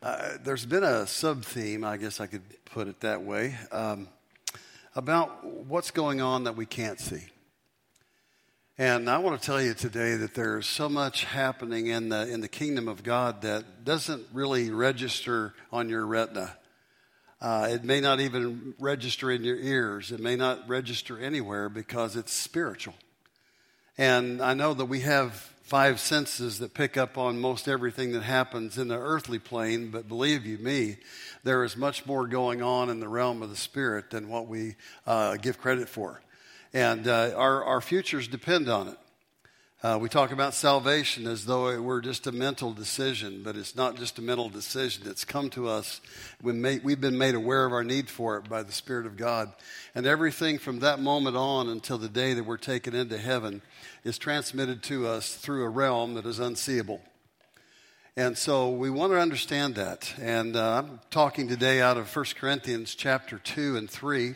There's been a sub-theme, I guess I could put it that way, about what's going on that we can't see. And I want to tell you today that there's so much happening in the kingdom of God that doesn't really register on your retina. It may not even register in your ears. It may not register anywhere because it's spiritual. And I know that we have 5 senses that pick up on most everything that happens in the earthly plane, but believe you me, there is much more going on in the realm of the spirit than what we give credit for. And our futures depend on it. We talk about salvation as though it were just a mental decision, but it's not just a mental decision. It's come to us. We've been made aware of our need for it by the Spirit of God. And everything from that moment on until the day that we're taken into heaven is transmitted to us through a realm that is unseeable. And so we want to understand that. And I'm talking today out of 1 Corinthians chapter 2 and 3.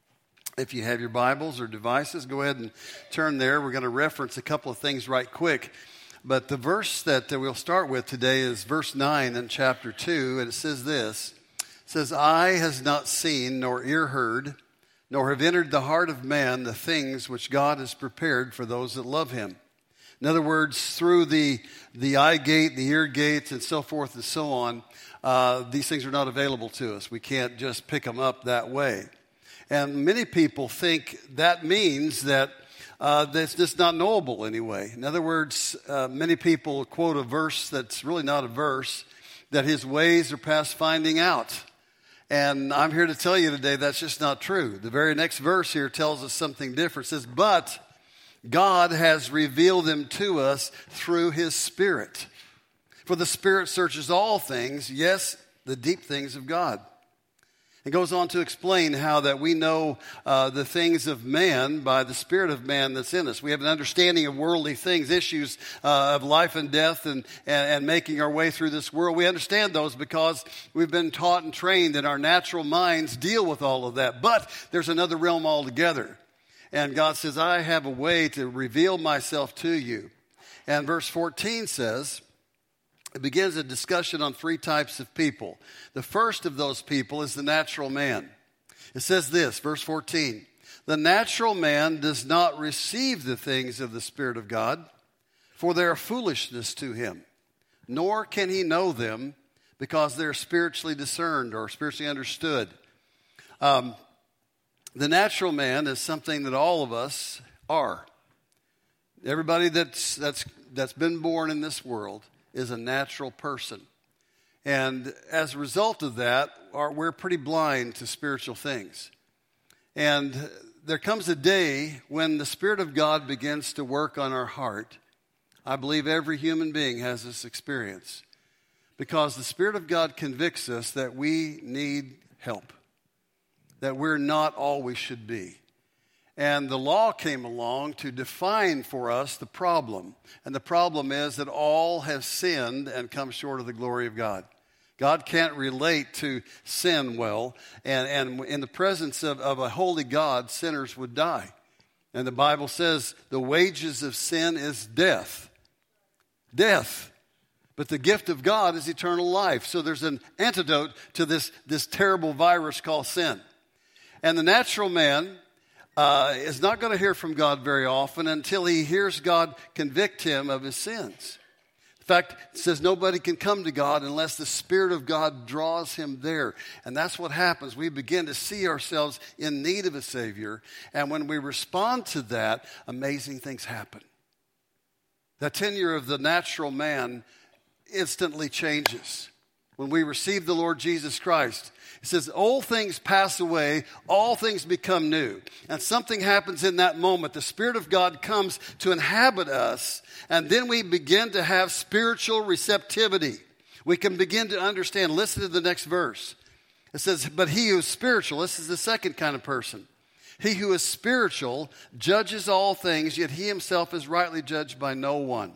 If you have your Bibles or devices, go ahead and turn there. We're going to reference a couple of things right quick. But the verse that we'll start with today is verse 9 in chapter 2, and it says this. It says, "Eye has not seen, nor ear heard, nor have entered the heart of man the things which God has prepared for those that love him." In other words, through the eye gate, the ear gates, and so forth and so on, these things are not available to us. We can't just pick them up that way. And many people think that means that that's just not knowable anyway. In other words, many people quote a verse that's really not a verse, that his ways are past finding out. And I'm here to tell you today that's just not true. The very next verse here tells us something different. It says, "But God has revealed them to us through his Spirit. For the Spirit searches all things, yes, the deep things of God." It goes on to explain how that we know the things of man by the Spirit of man that's in us. We have an understanding of worldly things, issues of life and death and making our way through this world. We understand those because we've been taught and trained, and our natural minds deal with all of that. But there's another realm altogether. And God says, "I have a way to reveal myself to you." And verse 14 says, it begins a discussion on 3 types of people. The first of those people is the natural man. It says this, verse 14, "The natural man does not receive the things of the Spirit of God, for they are foolishness to him, nor can he know them because they're spiritually discerned or spiritually understood." The natural man is something that all of us are. Everybody that's been born in this world is a natural person. And as a result of that, we're pretty blind to spiritual things. And there comes a day when the Spirit of God begins to work on our heart. I believe every human being has this experience, because the Spirit of God convicts us that we need help, that we're not all we should be. And the law came along to define for us the problem. And the problem is that all have sinned and come short of the glory of God. God can't relate to sin well. And in the presence of a holy God, sinners would die. And the Bible says the wages of sin is death. Death. But the gift of God is eternal life. So there's an antidote to this terrible virus called sin. And the natural man is not going to hear from God very often until he hears God convict him of his sins. In fact, it says nobody can come to God unless the Spirit of God draws him there. And that's what happens. We begin to see ourselves in need of a Savior. And when we respond to that, amazing things happen. The tenure of the natural man instantly changes. When we receive the Lord Jesus Christ, it says, old things pass away, all things become new. And something happens in that moment. The Spirit of God comes to inhabit us, and then we begin to have spiritual receptivity. We can begin to understand. Listen to the next verse. It says, "But he who is spiritual," this is the second kind of person. "He who is spiritual judges all things, yet he himself is rightly judged by no one."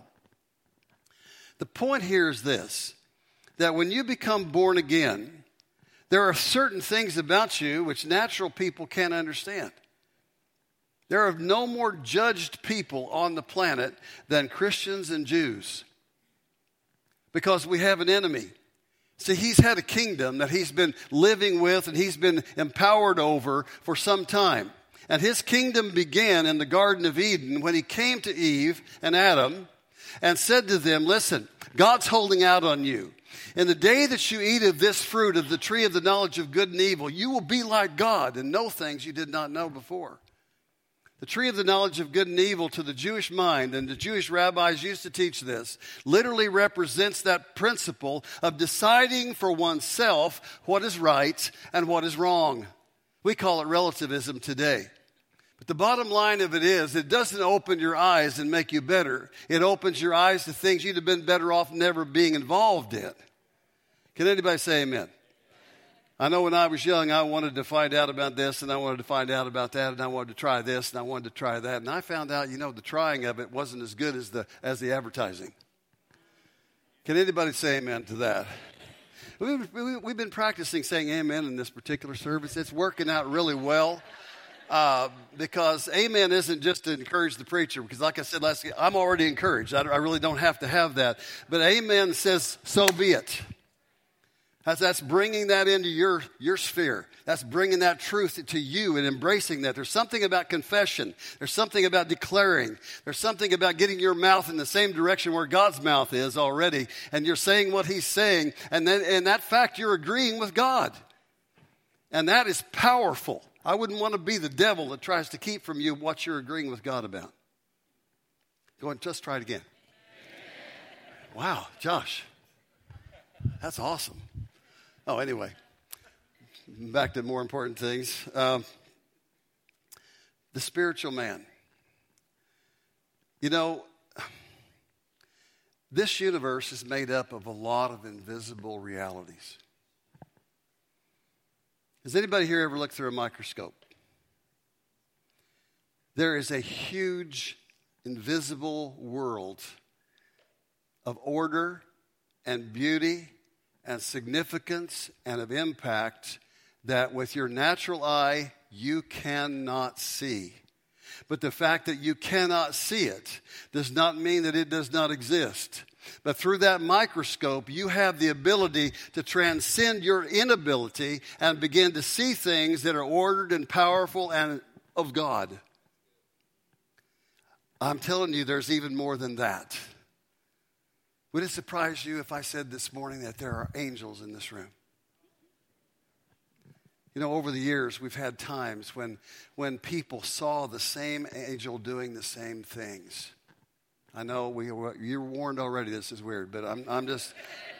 The point here is this, that when you become born again, there are certain things about you which natural people can't understand. There are no more judged people on the planet than Christians and Jews, because we have an enemy. See, he's had a kingdom that he's been living with and he's been empowered over for some time. And his kingdom began in the Garden of Eden when he came to Eve and Adam and said to them, listen, God's holding out on you. In the day that you eat of this fruit of the tree of the knowledge of good and evil, you will be like God and know things you did not know before. The tree of the knowledge of good and evil to the Jewish mind, and the Jewish rabbis used to teach this, literally represents that principle of deciding for oneself what is right and what is wrong. We call it relativism today. But the bottom line of it is, it doesn't open your eyes and make you better. It opens your eyes to things you'd have been better off never being involved in. Can anybody say amen? I know when I was young, I wanted to find out about this, and I wanted to find out about that, and I wanted to try this, and I wanted to try that. And I found out, the trying of it wasn't as good as the advertising. Can anybody say amen to that? We've been practicing saying amen in this particular service. It's working out really well. Because amen isn't just to encourage the preacher, because like I said last week, I'm already encouraged. I really don't have to have that. But amen says, so be it. That's bringing that into your sphere. That's bringing that truth to you and embracing that. There's something about confession. There's something about declaring. There's something about getting your mouth in the same direction where God's mouth is already. And you're saying what he's saying. And then in that fact, you're agreeing with God. And that is powerful. I wouldn't want to be the devil that tries to keep from you what you're agreeing with God about. Go ahead, just try it again. Wow, Josh, that's awesome. Oh, anyway, back to more important things. The spiritual man. This universe is made up of a lot of invisible realities. Has anybody here ever looked through a microscope? There is a huge, invisible world of order and beauty and significance and of impact that with your natural eye you cannot see. But the fact that you cannot see it does not mean that it does not exist. But through that microscope, you have the ability to transcend your inability and begin to see things that are ordered and powerful and of God. I'm telling you, there's even more than that. Would it surprise you if I said this morning that there are angels in this room? Over the years, we've had times when people saw the same angel doing the same things. I know you're warned already. This is weird, but I'm just.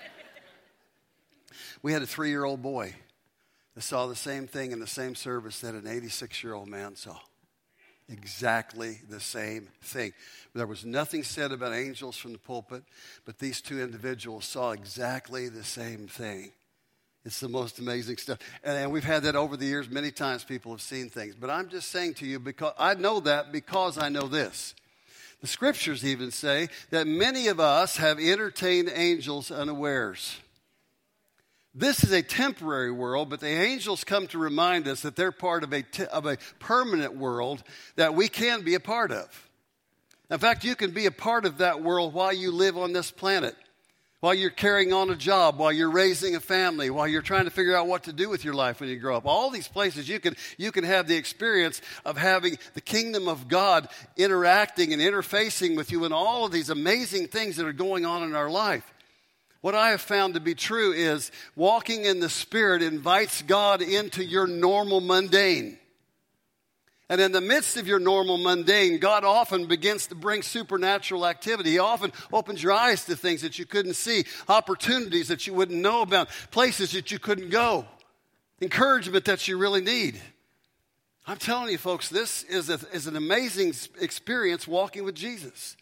We had a 3-year-old boy that saw the same thing in the same service that an 86-year-old man saw. Exactly the same thing. There was nothing said about angels from the pulpit, but these two individuals saw exactly the same thing. It's the most amazing stuff. And we've had that over the years. Many times people have seen things. But I'm just saying to you, because I know that because I know this. The scriptures even say that many of us have entertained angels unawares. This is a temporary world, but the angels come to remind us that they're part of a permanent world that we can be a part of. In fact, you can be a part of that world while you live on this planet, while you're carrying on a job, while you're raising a family, while you're trying to figure out what to do with your life when you grow up. All these places you can have the experience of having the kingdom of God interacting and interfacing with you in all of these amazing things that are going on in our life. What I have found to be true is walking in the Spirit invites God into your normal mundane. And in the midst of your normal mundane, God often begins to bring supernatural activity. He often opens your eyes to things that you couldn't see, opportunities that you wouldn't know about, places that you couldn't go, encouragement that you really need. I'm telling you, folks, this is an amazing experience walking with Jesus.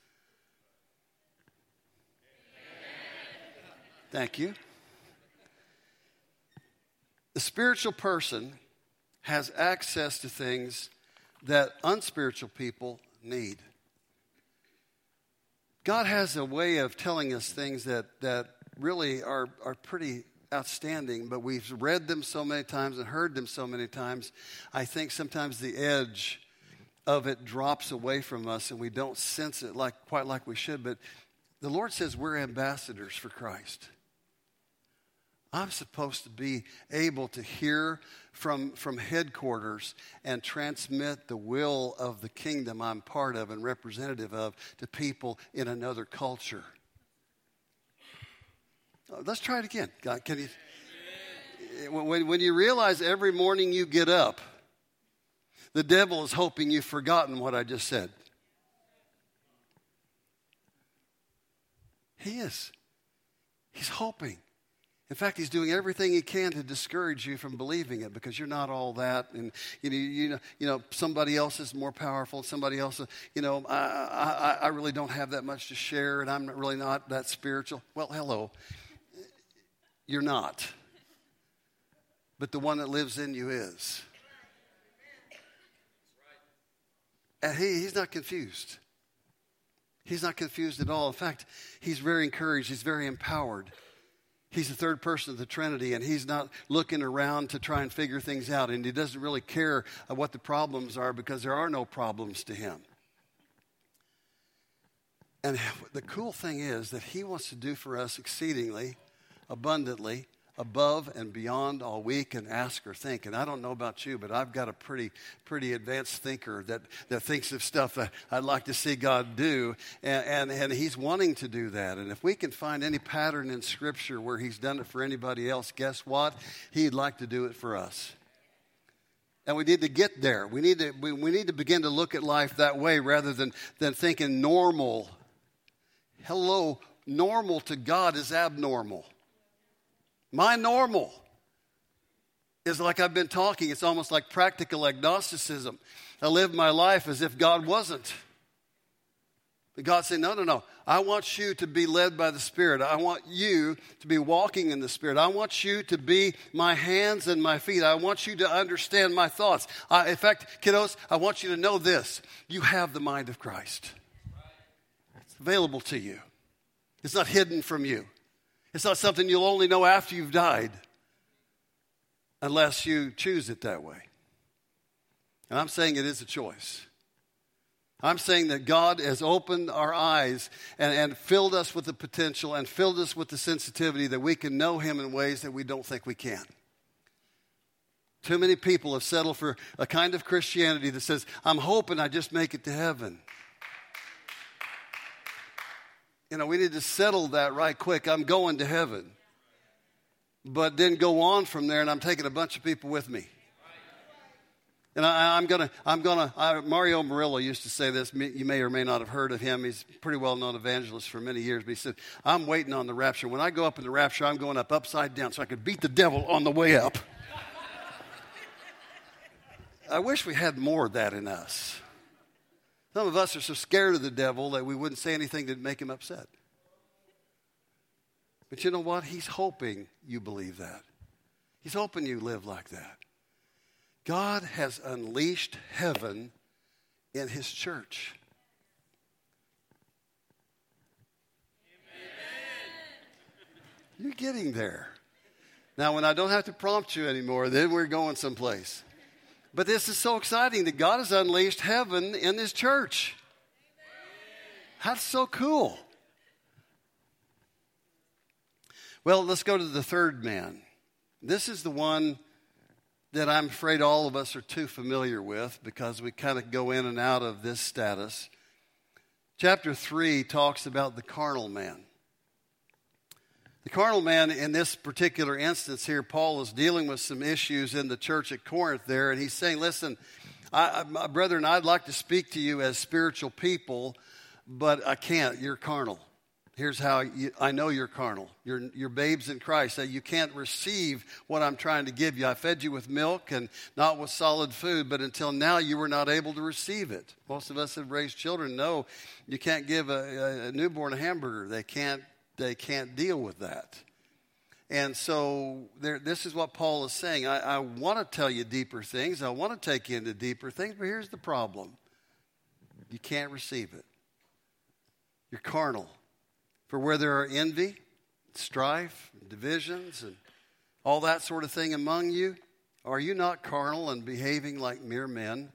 Thank you. The spiritual person has access to things that unspiritual people need. God has a way of telling us things that really are pretty outstanding, but we've read them so many times and heard them so many times. I think sometimes the edge of it drops away from us and we don't sense it quite like we should. But the Lord says we're ambassadors for Christ. I'm supposed to be able to hear from headquarters and transmit the will of the kingdom I'm part of and representative of to people in another culture. Let's try it again. God, can you? When you realize every morning you get up, the devil is hoping you've forgotten what I just said. He is. He's hoping. In fact, he's doing everything he can to discourage you from believing it because you're not all that, and you know somebody else is more powerful. Somebody else, I really don't have that much to share, and I'm really not that spiritual. Well, hello, you're not, but the one that lives in you is, and he's not confused. He's not confused at all. In fact, he's very encouraged. He's very empowered. He's the third person of the Trinity, and he's not looking around to try and figure things out, and he doesn't really care what the problems are because there are no problems to him. And the cool thing is that he wants to do for us exceedingly, abundantly, above and beyond all we can ask or think. And I don't know about you, but I've got a pretty advanced thinker that thinks of stuff that I'd like to see God do. And he's wanting to do that. And if we can find any pattern in Scripture where he's done it for anybody else, guess what? He'd like to do it for us. And we need to get there. We need to begin to look at life that way rather than thinking normal. Hello, normal to God is abnormal. My normal is like I've been talking. It's almost like practical agnosticism. I live my life as if God wasn't. But God said, no. I want you to be led by the Spirit. I want you to be walking in the Spirit. I want you to be my hands and my feet. I want you to understand my thoughts. In fact, kiddos, I want you to know this. You have the mind of Christ. It's available to you. It's not hidden from you. It's not something you'll only know after you've died unless you choose it that way. And I'm saying it is a choice. I'm saying that God has opened our eyes and filled us with the potential and filled us with the sensitivity that we can know him in ways that we don't think we can. Too many people have settled for a kind of Christianity that says, I'm hoping I just make it to heaven. We need to settle that right quick. I'm going to heaven. But then go on from there, and I'm taking a bunch of people with me. And Mario Murillo used to say this. You may or may not have heard of him. He's a pretty well-known evangelist for many years. But he said, I'm waiting on the rapture. When I go up in the rapture, I'm going up upside down so I could beat the devil on the way up. I wish we had more of that in us. Some of us are so scared of the devil that we wouldn't say anything to make him upset. But you know what? He's hoping you believe that. He's hoping you live like that. God has unleashed heaven in his church. Amen. You're getting there. Now, when I don't have to prompt you anymore, then we're going someplace. But this is so exciting that God has unleashed heaven in his church. That's so cool. Well, let's go to the third man. This is the one that I'm afraid all of us are too familiar with because we kind of go in and out of this status. Chapter 3 talks about the carnal man. The carnal man, in this particular instance here, Paul is dealing with some issues in the church at Corinth there, and he's saying, listen, my brethren, I'd like to speak to you as spiritual people, but I can't. You're carnal. Here's how I know you're carnal. You're babes in Christ. That you can't receive what I'm trying to give you. I fed you with milk and not with solid food, but until now you were not able to receive it. Most of us have raised children. No, you can't give a newborn a hamburger. They can't deal with that. And so this is what Paul is saying. I want to tell you deeper things. I want to take you into deeper things, but here's the problem. You can't receive it. You're carnal. For where there are envy, strife, divisions, and all that sort of thing among you, are you not carnal and behaving like mere men?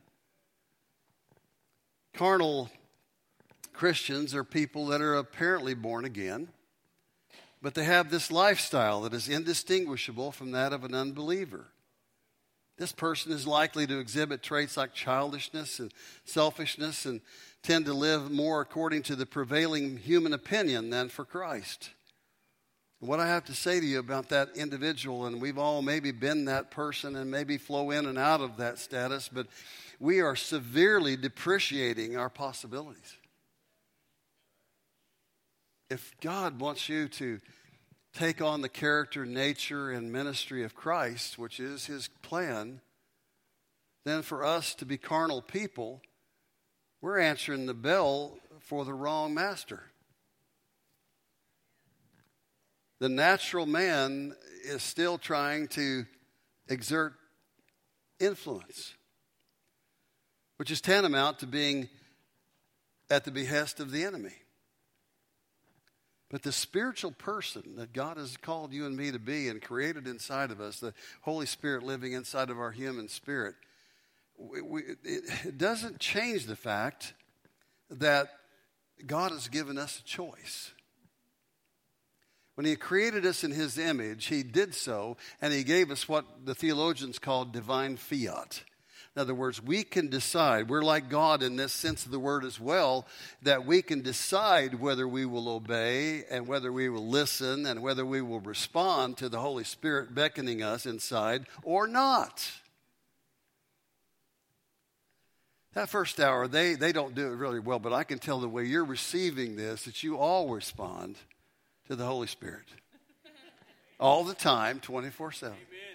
Carnal Christians are people that are apparently born again. but they have this lifestyle that is indistinguishable from that of an unbeliever. This person is likely to exhibit traits like childishness and selfishness and tend to live more according to the prevailing human opinion than for Christ. What I have to say to you about that individual, and we've all maybe been that person and maybe flow in and out of that status, but we are severely depreciating our possibilities. If God wants you to take on the character, nature, and ministry of Christ, which is his plan, then for us to be carnal people, we're answering the bell for the wrong master. The natural man is still trying to exert influence, which is tantamount to being at the behest of the enemy. But the spiritual person that God has called you and me to be and created inside of us, the Holy Spirit living inside of our human spirit, it doesn't change the fact that God has given us a choice. When he created us in his image, he did so, and he gave us what the theologians call divine fiat. In other words, we can decide. We're like God in this sense of the word as well, that we can decide whether we will obey and whether we will listen and whether we will respond to the Holy Spirit beckoning us inside or not. That first hour, they don't do it really well, but I can tell the way you're receiving this that you all respond to the Holy Spirit. All the time, 24/7.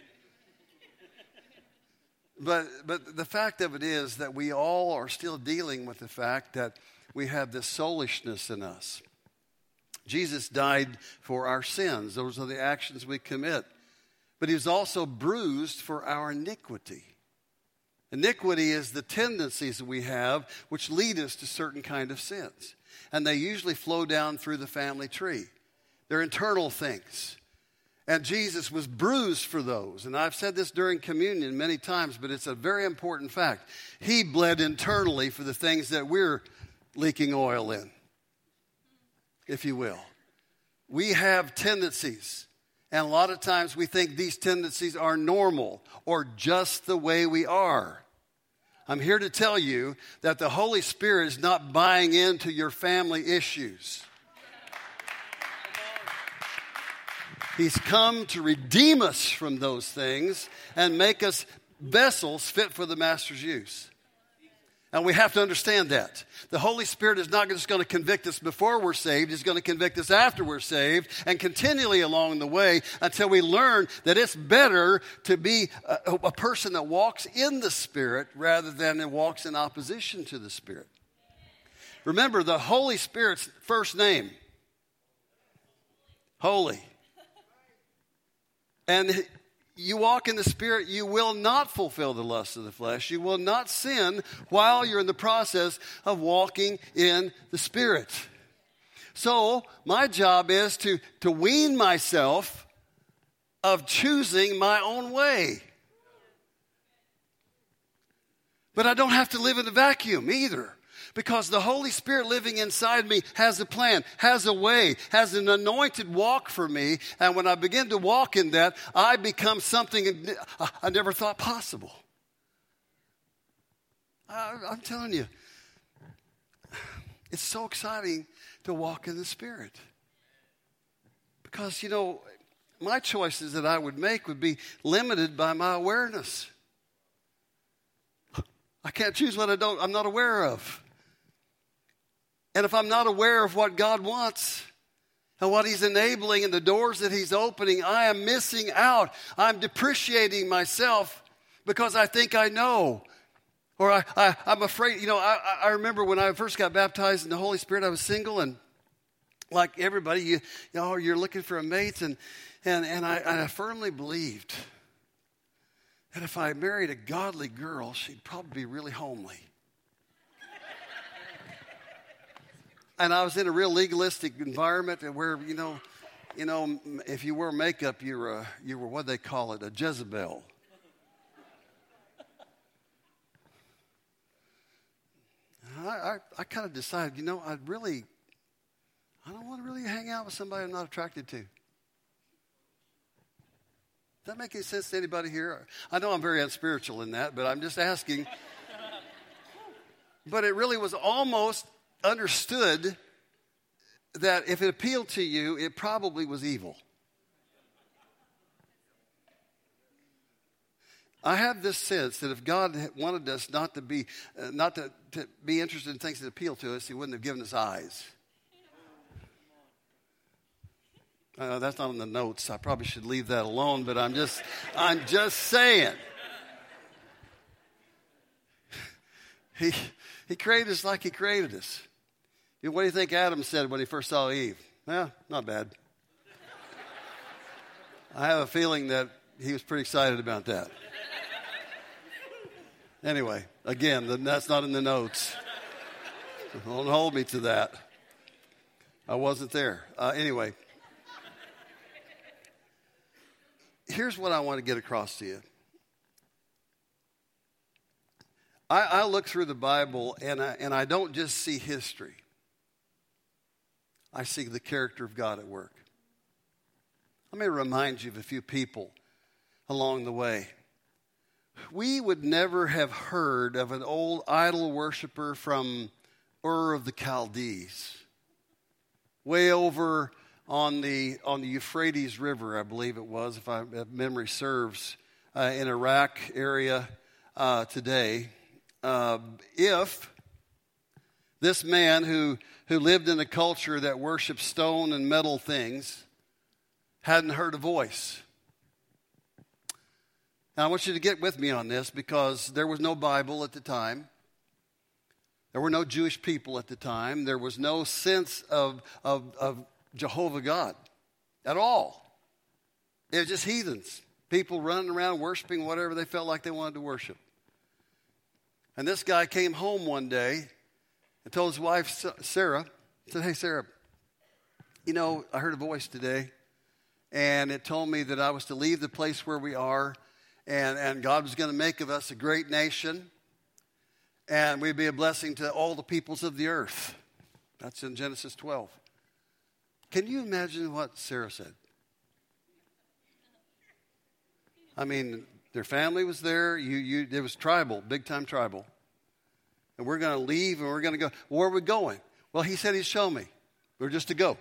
But the fact of it is that we all are still dealing with the fact that we have this soulishness in us. Jesus died for our sins. Those are the actions we commit. But he was also bruised for our iniquity. Iniquity is the tendencies that we have which lead us to certain kind of sins. And they usually flow down through the family tree. They're internal things. And Jesus was bruised for those. And I've said this during communion many times, but it's a very important fact. He bled internally for the things that we're leaking oil in, if you will. We have tendencies. And a lot of times we think these tendencies are normal or just the way we are. I'm here to tell you that the Holy Spirit is not buying into your family issues. He's come to redeem us from those things and make us vessels fit for the Master's use. And we have to understand that. The Holy Spirit is not just going to convict us before we're saved. He's going to convict us after we're saved and continually along the way until we learn that it's better to be a person that walks in the Spirit rather than walks in opposition to the Spirit. Remember, the Holy Spirit's first name, Holy. And you walk in the Spirit, you will not fulfill the lust of the flesh. You will not sin while you're in the process of walking in the Spirit. So my job is to wean myself of choosing my own way. But I don't have to live in a vacuum either. Because the Holy Spirit living inside me has a plan, has a way, has an anointed walk for me. And when I begin to walk in that, I become something I never thought possible. I'm telling you, it's so exciting to walk in the Spirit. Because, my choices that I would make would be limited by my awareness. I can't choose what I'm not aware of. And if I'm not aware of what God wants and what he's enabling and the doors that he's opening, I am missing out. I'm depreciating myself because I think I know. Or I'm afraid. I remember when I first got baptized in the Holy Spirit, I was single, and like everybody, you're looking for a mate. And I firmly believed that if I married a godly girl, she'd probably be really homely. And I was in a real legalistic environment where, if you wear makeup, you were what they call it, a Jezebel. I kind of decided, I don't want to really hang out with somebody I'm not attracted to. Does that make any sense to anybody here? I know I'm very unspiritual in that, but I'm just asking. But it really was almost understood that if it appealed to you, it probably was evil. I have this sense that if God wanted us not to be interested in things that appeal to us, He wouldn't have given us eyes. That's not in the notes. I probably should leave that alone, but I'm just saying. He created us like He created us. What do you think Adam said when he first saw Eve? Not bad. I have a feeling that he was pretty excited about that. Anyway, again, that's not in the notes. Don't hold me to that. I wasn't there. Anyway, here's what I want to get across to you. I look through the Bible, and I don't just see history. I see the character of God at work. Let me remind you of a few people along the way. We would never have heard of an old idol worshiper from Ur of the Chaldees, way over on the Euphrates River, I believe it was, if memory serves, in Iraq area today. If this man who lived in a culture that worshiped stone and metal things hadn't heard a voice. Now, I want you to get with me on this because there was no Bible at the time. There were no Jewish people at the time. There was no sense of Jehovah God at all. It was just heathens, people running around worshiping whatever they felt like they wanted to worship. And this guy came home one day and told his wife, Sarah, said, "Hey, Sarah, I heard a voice today, and it told me that I was to leave the place where we are, and God was going to make of us a great nation, and we'd be a blessing to all the peoples of the earth." That's in Genesis 12. Can you imagine what Sarah said? I mean, their family was there. It was tribal, big-time tribal. And we're going to leave, and we're going to go. Where are we going? Well, he said he'd show me. We're just to go.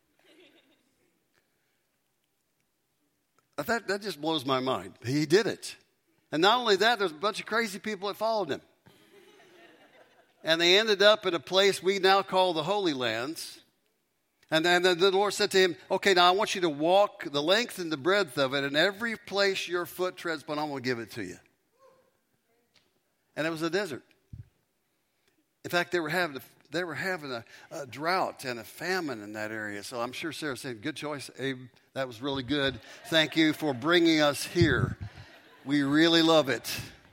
That just blows my mind. He did it. And not only that, there's a bunch of crazy people that followed him. And they ended up in a place we now call the Holy Lands. And then the Lord said to him, "Okay, now I want you to walk the length and the breadth of it, and every place your foot treads upon, I'm going to give it to you." And it was a desert. In fact, they were having a drought and a famine in that area. So I'm sure Sarah said, "Good choice, Abe. That was really good. Thank you for bringing us here. We really love it."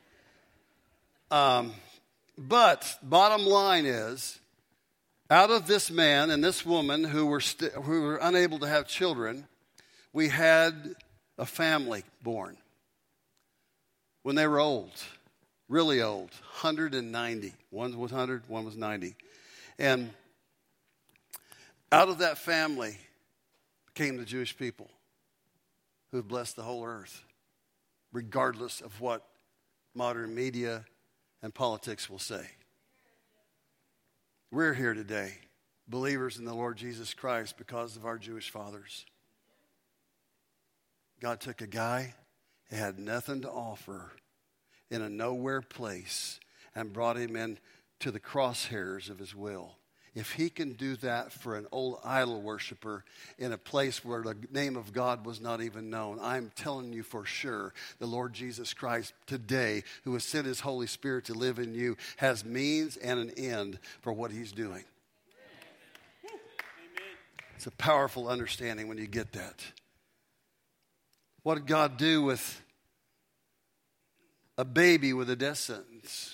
But bottom line is, out of this man and this woman who were unable to have children, we had a family born. When they were old, really old, 190. One was 100, one was 90. And out of that family came the Jewish people who have blessed the whole earth, regardless of what modern media and politics will say. We're here today, believers in the Lord Jesus Christ, because of our Jewish fathers. God took a guy who had nothing to offer in a nowhere place and brought him in to the crosshairs of His will. If He can do that for an old idol worshiper in a place where the name of God was not even known, I'm telling you for sure, the Lord Jesus Christ today, who has sent His Holy Spirit to live in you, has means and an end for what He's doing. Amen. It's a powerful understanding when you get that. What did God do with a baby with a death sentence?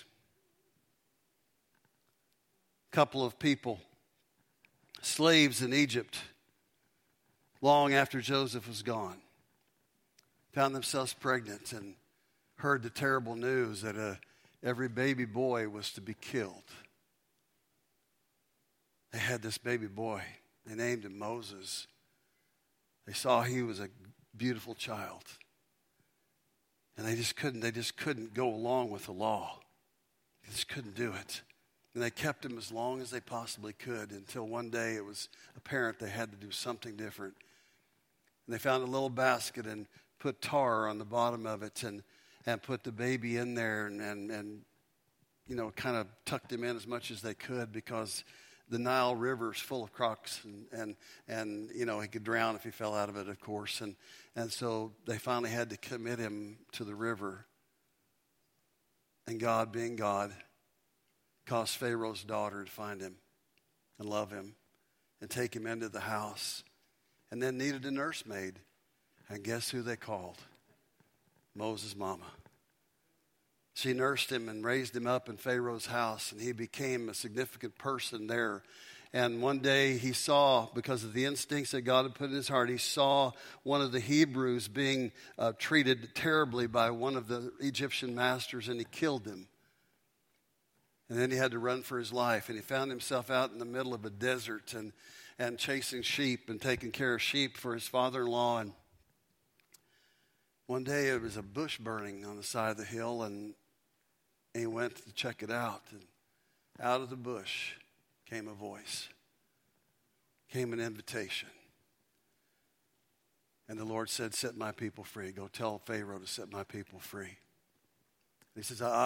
Couple of people, slaves in Egypt, long after Joseph was gone, found themselves pregnant and heard the terrible news that every baby boy was to be killed. They had this baby boy, They named him Moses. They saw he was a beautiful child. And they just couldn't go along with the law. They just couldn't do it. And they kept him as long as they possibly could until one day it was apparent they had to do something different. And they found a little basket and put tar on the bottom of it and put the baby in there and kind of tucked him in as much as they could because the Nile River is full of crocs and he could drown if he fell out of it, of course. And so they finally had to commit him to the river. And God, being God, caused Pharaoh's daughter to find him and love him and take him into the house. And then needed a nursemaid. And guess who they called? Moses' mama. She nursed him and raised him up in Pharaoh's house, and he became a significant person there. And one day he saw, because of the instincts that God had put in his heart, he saw one of the Hebrews being treated terribly by one of the Egyptian masters, and he killed him. And then he had to run for his life, and he found himself out in the middle of a desert and chasing sheep and taking care of sheep for his father-in-law. And one day it was a bush burning on the side of the hill, and he went to check it out. And out of the bush came a voice, came an invitation. And the Lord said, set my people free. Go tell Pharaoh to set my people free. He says, but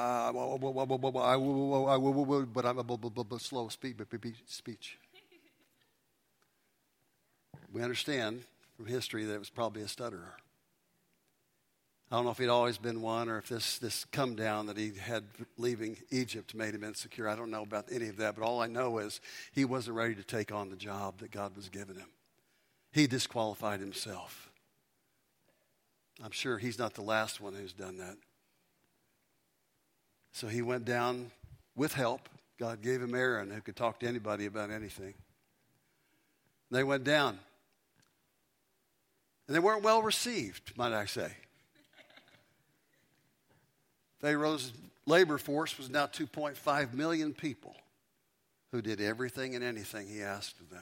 I'm a slow speech. We understand from history that it was probably a stutterer. I don't know if he'd always been one or if this come down that he had leaving Egypt made him insecure. I don't know about any of that, but all I know is he wasn't ready to take on the job that God was giving him. He disqualified himself. I'm sure he's not the last one who's done that. So he went down with help. God gave him Aaron, who could talk to anybody about anything. They went down. And they weren't well received, might I say. Pharaoh's labor force was now 2.5 million people who did everything and anything he asked of them.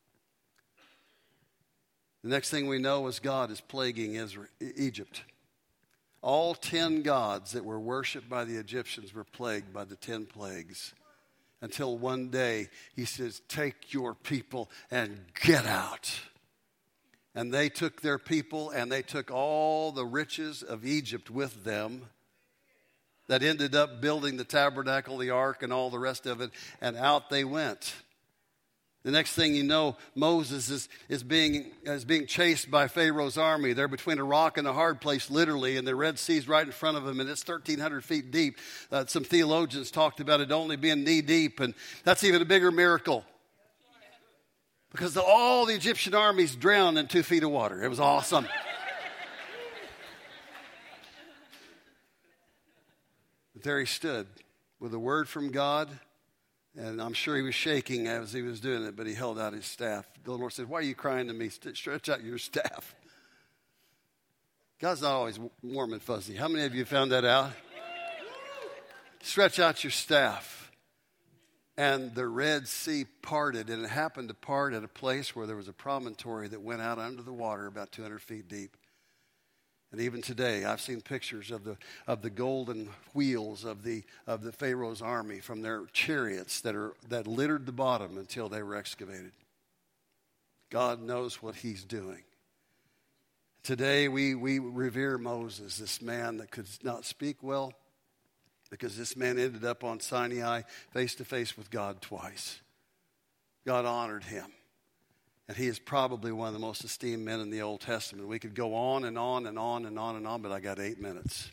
The next thing we know is God is plaguing Egypt. All 10 gods that were worshipped by the Egyptians were plagued by the 10 plagues. Until one day he says, take your people and get out. And they took their people and they took all the riches of Egypt with them. That ended up building the tabernacle, the ark, and all the rest of it, and out they went. The next thing you know, Moses is being chased by Pharaoh's army. They're between a rock and a hard place, literally, and the Red Sea's right in front of them, and it's 1,300 feet deep. Some theologians talked about it only being knee deep, and that's even a bigger miracle. Because all the Egyptian armies drowned in 2 feet of water. It was awesome. But there he stood with a word from God, and I'm sure he was shaking as he was doing it, but he held out his staff. The Lord said, why are you crying to me? Stretch out your staff. God's not always warm and fuzzy. How many of you found that out? Stretch out your staff. And the Red Sea parted, and it happened to part at a place where there was a promontory that went out under the water about 200 feet deep. And even today, I've seen pictures of the golden wheels of the Pharaoh's army from their chariots that littered the bottom until they were excavated. God knows what he's doing. Today, we revere Moses, this man that could not speak well, because this man ended up on Sinai face to face with God twice. God honored him. And he is probably one of the most esteemed men in the Old Testament. We could go on and on and on and on and on, but I got 8 minutes.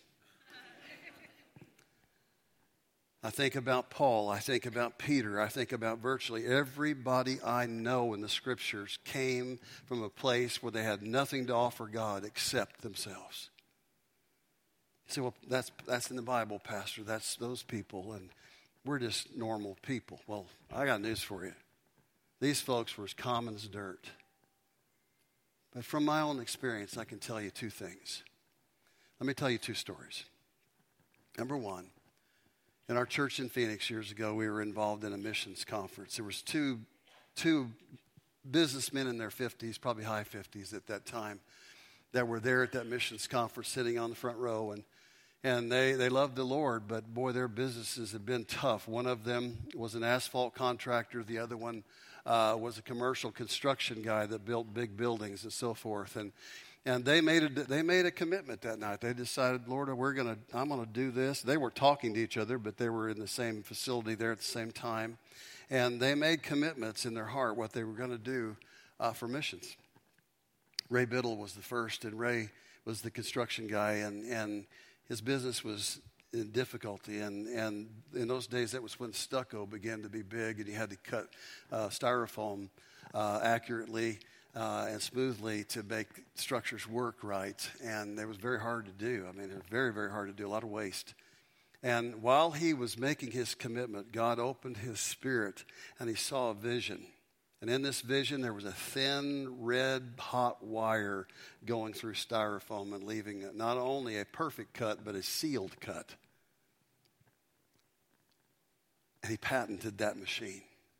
I think about Paul. I think about Peter. I think about virtually everybody I know in the Scriptures came from a place where they had nothing to offer God except themselves. You say, well, that's in the Bible, Pastor. That's those people, and we're just normal people. Well, I got news for you. These folks were as common as dirt. But from my own experience, I can tell you 2 things. Let me tell you 2 stories. Number 1, in our church in Phoenix years ago, we were involved in a missions conference. There was two businessmen in their 50s, probably high 50s at that time, that were there at that missions conference sitting on the front row. And they loved the Lord, but boy, their businesses had been tough. One of them was an asphalt contractor. The other one was a commercial construction guy that built big buildings and so forth. And they made a commitment that night. They decided, Lord, I'm gonna do this. They were talking to each other, but they were in the same facility there at the same time. And they made commitments in their heart what they were going to do for missions. Ray Biddle was the first, and Ray was the construction guy, and his business was in difficulty. And in those days, that was when stucco began to be big, and you had to cut styrofoam accurately and smoothly to make structures work right. And it was very hard to do. I mean, it was very, very hard to do, a lot of waste. And while he was making his commitment, God opened his spirit, and he saw a vision. And in this vision, there was a thin, red, hot wire going through styrofoam and leaving not only a perfect cut, but a sealed cut. And he patented that machine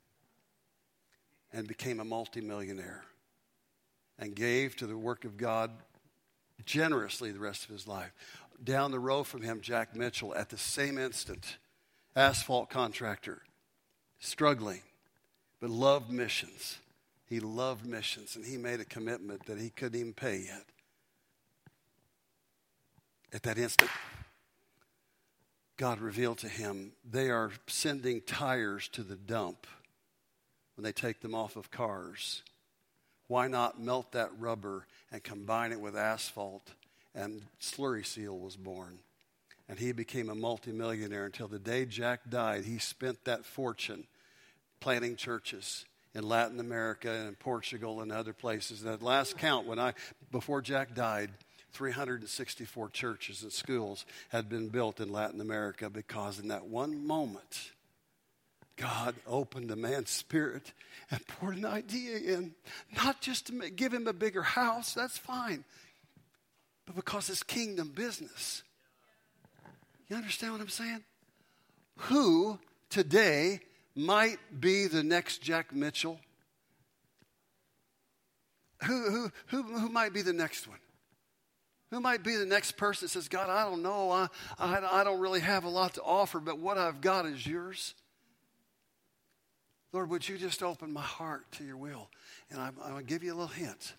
and became a multimillionaire and gave to the work of God generously the rest of his life. Down the road from him, Jack Mitchell, at the same instant, asphalt contractor, struggling, but loved missions. He loved missions, and he made a commitment that he couldn't even pay yet. At that instant, God revealed to him, they are sending tires to the dump when they take them off of cars. Why not melt that rubber and combine it with asphalt? And Slurry Seal was born. And he became a multimillionaire until the day Jack died. He spent that fortune planting churches in Latin America and in Portugal and other places. And at last count, before Jack died, 364 churches and schools had been built in Latin America because in that one moment, God opened a man's spirit and poured an idea in, not just to give him a bigger house, that's fine, but because it's kingdom business. You understand what I'm saying? Who today might be the next Jack Mitchell? Who might be the next one? Who might be the next person that says, God, I don't know. I don't really have a lot to offer, but what I've got is yours. Lord, would you just open my heart to your will? And I'm going to give you a little hint.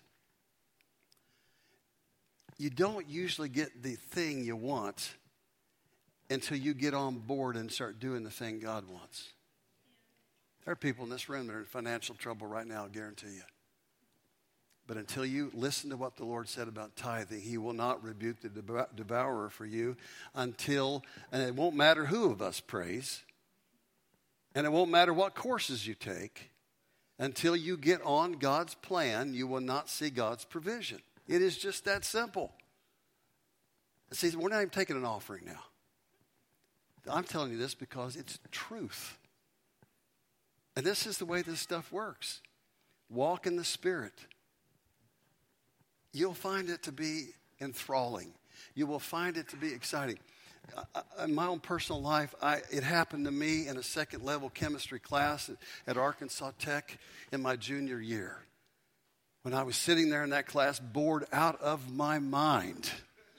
You don't usually get the thing you want until you get on board and start doing the thing God wants. There are people in this room that are in financial trouble right now, I guarantee you. But until you listen to what the Lord said about tithing, he will not rebuke the devourer for you until, and it won't matter who of us prays, and it won't matter what courses you take, until you get on God's plan, you will not see God's provision. It is just that simple. See, we're not even taking an offering now. I'm telling you this because it's truth. And this is the way this stuff works. Walk in the Spirit. You'll find it to be enthralling. You will find it to be exciting. In my own personal life, it happened to me in a second-level chemistry class at Arkansas Tech in my junior year. When I was sitting there in that class, bored out of my mind.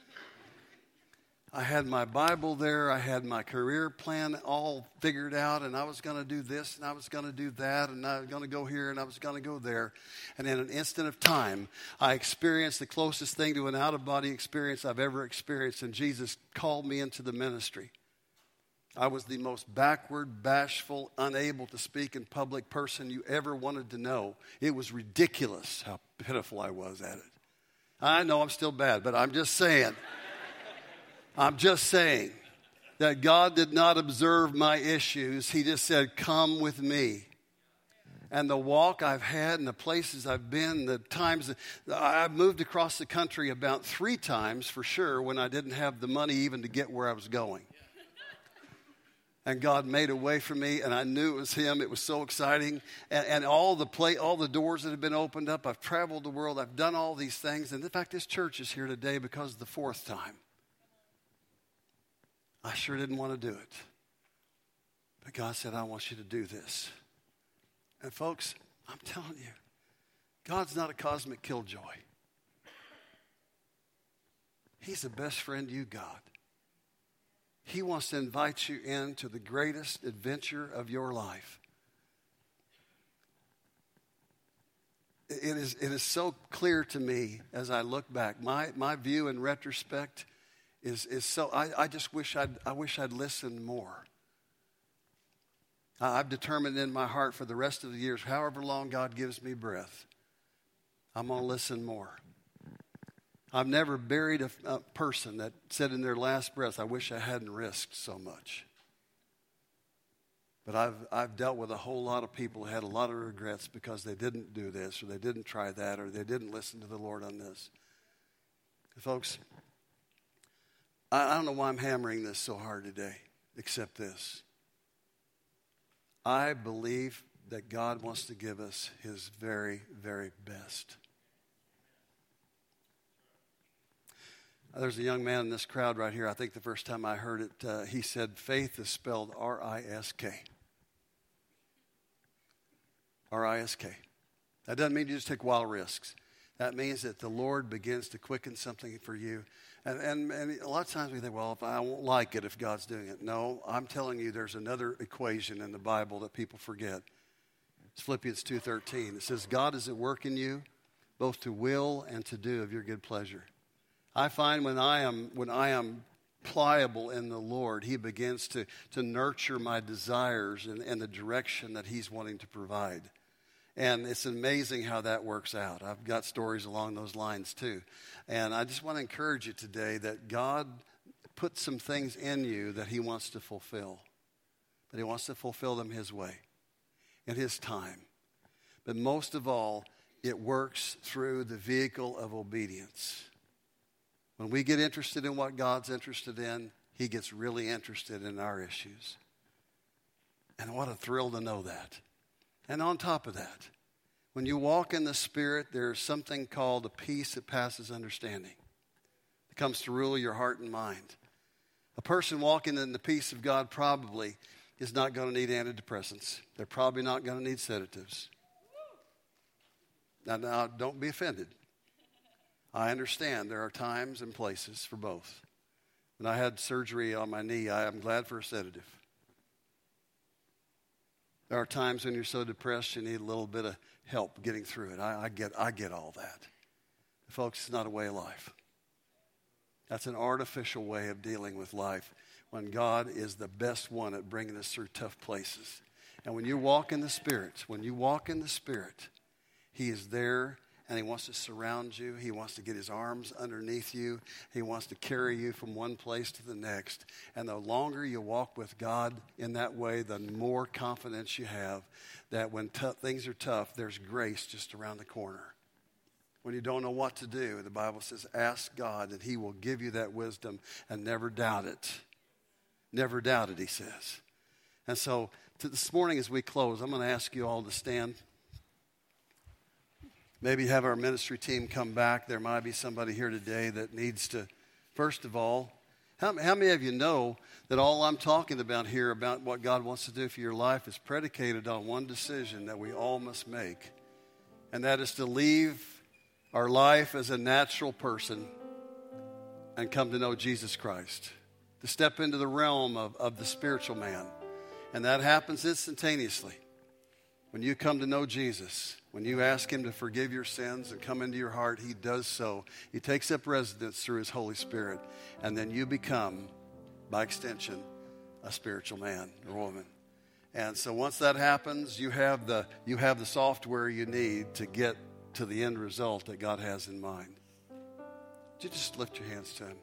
I had my Bible there. I had my career plan all figured out, and I was going to do this, and I was going to do that, and I was going to go here, and I was going to go there. And in an instant of time, I experienced the closest thing to an out-of-body experience I've ever experienced, and Jesus called me into the ministry. I was the most backward, bashful, unable to speak in public person you ever wanted to know. It was ridiculous how pitiful I was at it. I know I'm still bad, but I'm just saying. I'm just saying that God did not observe my issues. He just said, come with me. And the walk I've had and the places I've been, the times I've moved across the country about 3 times for sure when I didn't have the money even to get where I was going. And God made a way for me, and I knew it was him. It was so exciting. And all the doors that have been opened up, I've traveled the world. I've done all these things. And in fact, this church is here today because of the 4th time. I sure didn't want to do it. But God said, I want you to do this. And folks, I'm telling you, God's not a cosmic killjoy. He's the best friend you got. He wants to invite you into the greatest adventure of your life. It is so clear to me as I look back. My view in retrospect is so. I just wish I'd listened more. I've determined in my heart for the rest of the years, however long God gives me breath, I'm going to listen more. I've never buried a person that said in their last breath, I wish I hadn't risked so much. But I've dealt with a whole lot of people who had a lot of regrets because they didn't do this or they didn't try that or they didn't listen to the Lord on this. And folks, I don't know why I'm hammering this so hard today, except this. I believe that God wants to give us his very, very best. There's a young man in this crowd right here. I think the first time I heard it, he said, faith is spelled R-I-S-K. R-I-S-K. That doesn't mean you just take wild risks. That means that the Lord begins to quicken something for you. And a lot of times we think, well, if I won't like it if God's doing it. No, I'm telling you there's another equation in the Bible that people forget. It's Philippians 2:13. It says, God is at work in you, both to will and to do of your good pleasure. I find when I am pliable in the Lord, he begins to nurture my desires in the direction that he's wanting to provide. And it's amazing how that works out. I've got stories along those lines too. And I just want to encourage you today that God put some things in you that he wants to fulfill. But he wants to fulfill them his way, in his time. But most of all, it works through the vehicle of obedience. When we get interested in what God's interested in, he gets really interested in our issues. And what a thrill to know that. And on top of that, when you walk in the Spirit, there's something called a peace that passes understanding. It comes to rule your heart and mind. A person walking in the peace of God probably is not going to need antidepressants. They're probably not going to need sedatives. Now, don't be offended. I understand there are times and places for both. When I had surgery on my knee, I am glad for a sedative. There are times when you're so depressed you need a little bit of help getting through it. I get all that. Folks, it's not a way of life. That's an artificial way of dealing with life when God is the best one at bringing us through tough places. And when you walk in the Spirit, he is there and he wants to surround you. He wants to get his arms underneath you. He wants to carry you from one place to the next. And the longer you walk with God in that way, the more confidence you have that when things are tough, there's grace just around the corner. When you don't know what to do, the Bible says, ask God and he will give you that wisdom and never doubt it. Never doubt it, he says. And so this morning as we close, I'm going to ask you all to stand. Maybe have our ministry team come back. There might be somebody here today that needs to, first of all, how many of you know that all I'm talking about here about what God wants to do for your life is predicated on one decision that we all must make, and that is to leave our life as a natural person and come to know Jesus Christ, to step into the realm of the spiritual man. And that happens instantaneously. When you come to know Jesus, when you ask him to forgive your sins and come into your heart, he does so. He takes up residence through his Holy Spirit. And then you become, by extension, a spiritual man or woman. And so once that happens, you have the software you need to get to the end result that God has in mind. Would you just lift your hands to him?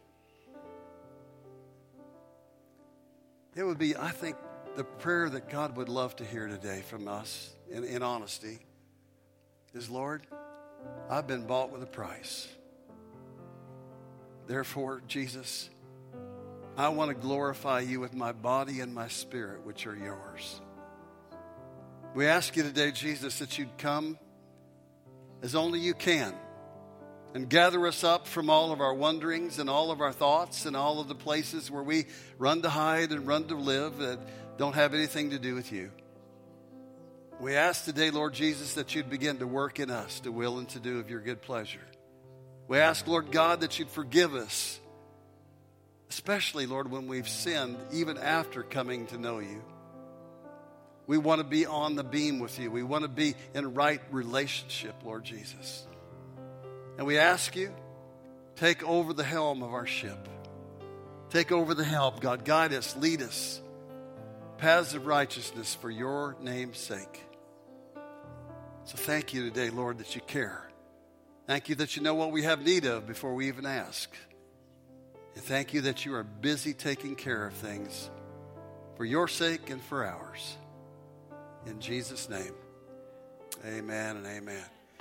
It would be, I think, the prayer that God would love to hear today from us in honesty is, Lord, I've been bought with a price. Therefore, Jesus, I want to glorify you with my body and my spirit, which are yours. We ask you today, Jesus, that you'd come as only you can and gather us up from all of our wonderings and all of our thoughts and all of the places where we run to hide and run to live that don't have anything to do with you. We ask today, Lord Jesus, that you'd begin to work in us to will and to do of your good pleasure. We ask, Lord God, that you'd forgive us, especially, Lord, when we've sinned, even after coming to know you. We want to be on the beam with you. We want to be in right relationship, Lord Jesus. And we ask you, take over the helm of our ship. Take over the helm, God. Guide us, lead us. Paths of righteousness for your name's sake. So thank you today, Lord, that you care. Thank you that you know what we have need of before we even ask. And thank you that you are busy taking care of things for your sake and for ours. In Jesus' name, amen and amen.